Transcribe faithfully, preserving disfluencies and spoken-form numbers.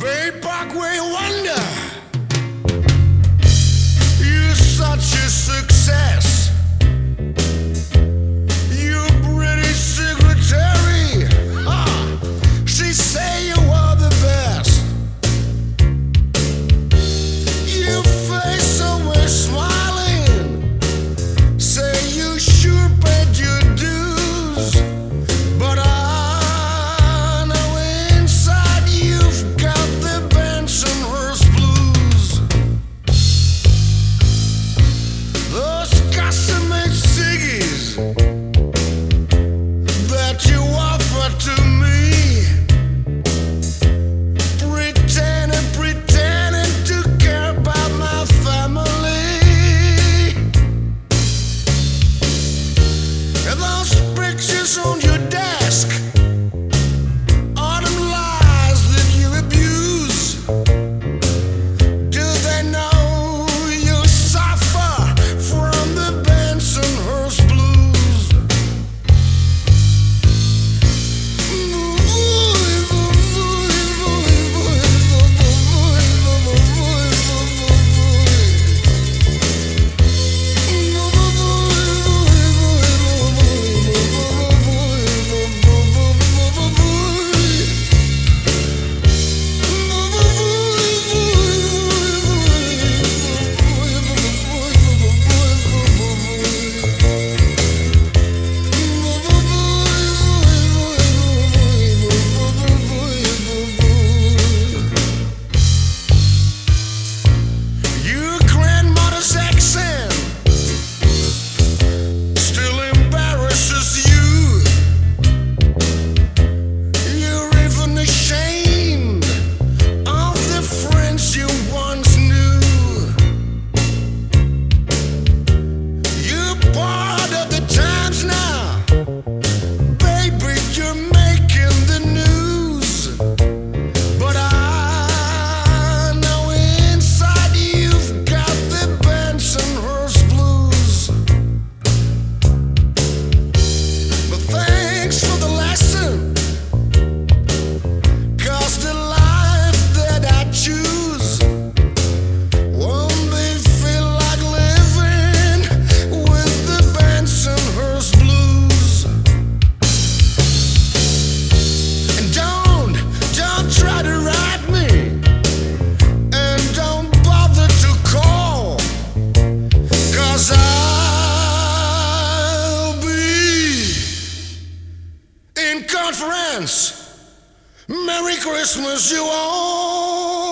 Bay Parkway Wonder, you're such a success. Your British secretary, ah, she say you are the best. Your face always smiling, say you sure paid your dues, but I know inside you've got the Bensonhurst blues. Those custom-made ciggies that you offer to me, pretending, pretending to care about my family, and those pictures on your desk are them lies that you abuse. Do they know you suffer from the Bensonhurst blues? Your grandmother's accent still embarrasses you. You're even ashamed of the friends you once knew. You're part of the times now, baby, you're making the news, but I know inside you've got the Bensonhurst blues. But thanks for the lesson, 'cause the life that I choose won't be feel like living with the Bensonhurst blues. And don't, don't try to write me, and don't bother to call, 'cause I'll be in conference. Merry Christmas, you all.